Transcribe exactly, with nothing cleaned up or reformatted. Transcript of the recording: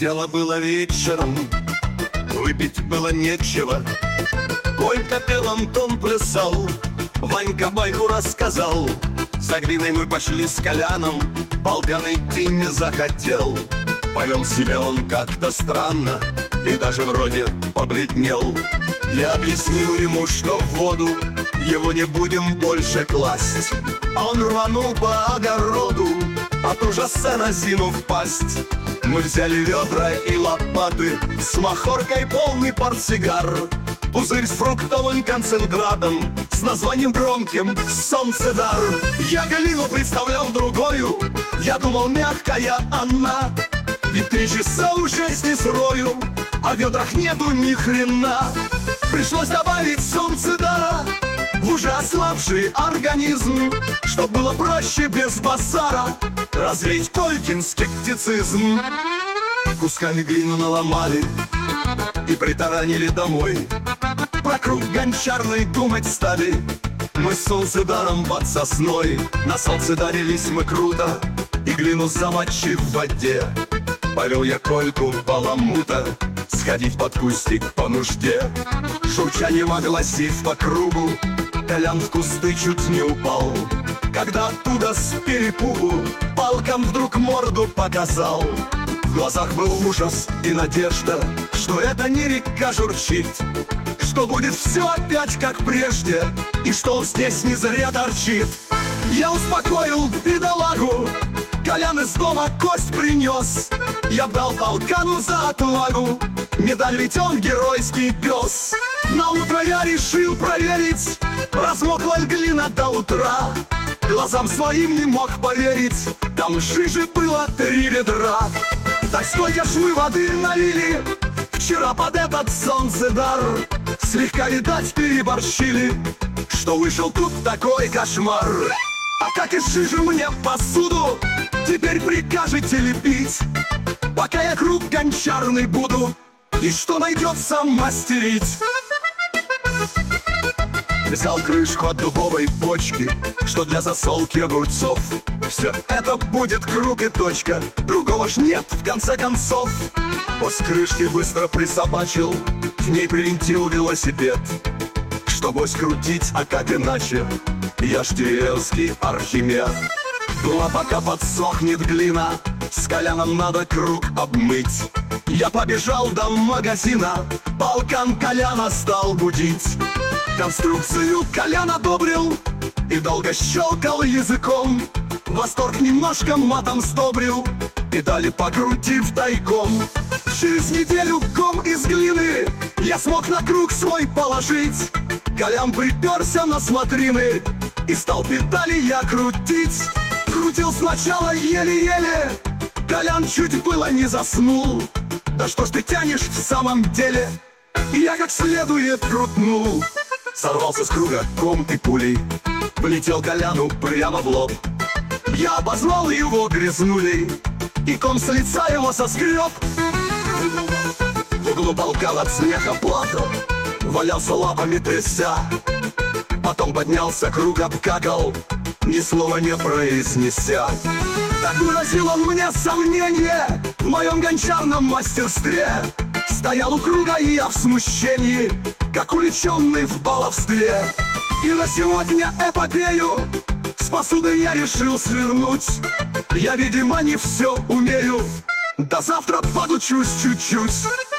Дело было вечером, выпить было нечего. Колька пел, Антон плясал, Ванька байку рассказал. За глиной мы пошли с Коляном, Полкан идти не захотел. Повел себя он как-то странно и даже вроде побледнел. Я объяснил ему, что в воду его не будем больше класть. А он рванул по огороду, от ужаса разинув пасть. Мы взяли ведра и лопаты, с махоркой полный портсигар, пузырь с фруктовым концентратом, с названием громким «Солнцедар». Я глину представлял другою, я думал, мягкая она. Ведь три часа уже здесь рою, а в ведрах нету ни хрена. Пришлось добавить солнцедара в уже ослабший организм, чтоб было проще без базара развеять Колькин скептицизм. Кусками глину наломали и притаранили домой. Про круг гончарный думать стали мы с солнцедаром под сосной. На солнцедаре лись мы круто, и глину замочив в воде. Повел я Кольку баламута сходить под кустик по нужде. Журчанием огласив по кругу, Колян в кусты чуть не упал, когда оттуда с перепугу Полкан вдруг морду показал. В глазах был ужас и надежда, что это не река журчит, что будет все опять как прежде, и что он здесь не зря торчит. Я успокоил бедолагу, Колян из дома кость принес. Я дал Полкану за отвагу медаль, ведь он геройский пес. На утро я решил проверить, размокла ли глина до утра. Глазам своим не мог поверить, там жижи было три ведра. Так сколько ж мы воды налили вчера под этот солнцедар. Слегка, видать, переборщили, что вышел тут такой кошмар. А как из жижи мне посуду теперь прикажете лепить, пока я круг гончарный буду и что найдется мастерить? Взял крышку от дубовой бочки, что для засолки огурцов. Все это будет круг и точка, другого ж нет в конце концов. После крышки быстро присобачил, в ней привинтил велосипед, чтобы скрутить, а как иначе, я ж Тиреевский Архимед. Ну а пока подсохнет глина, с Коляном надо круг обмыть. Я побежал до магазина, Полкан Коляна стал будить. Конструкцию Колян одобрил и долго щелкал языком. Восторг немножко матом сдобрил, педали покрутив тайком. Через неделю ком из глины я смог на круг свой положить. Колян приперся на смотрины и стал педали я крутить. Крутил сначала еле-еле, Колян чуть было не заснул. Да что ж ты тянешь в самом деле? И я как следует крутнул. Сорвался с круга ком и пулей, полетел Коляну прямо в лоб. Я обозвал его грязнулей, и ком с лица его соскреб. В углу Полкан от смеха плакал, валялся лапами тряся. Потом поднялся, круг обкакал, ни слова не произнеся. Так выразил он мне сомнение в моем гончарном мастерстве. Стоял у круга и я в смущении, как увлеченный в баловстве. И на сегодня эпопею с посудой я решил свернуть. Я, видимо, не все умею, до завтра подучусь чуть-чуть.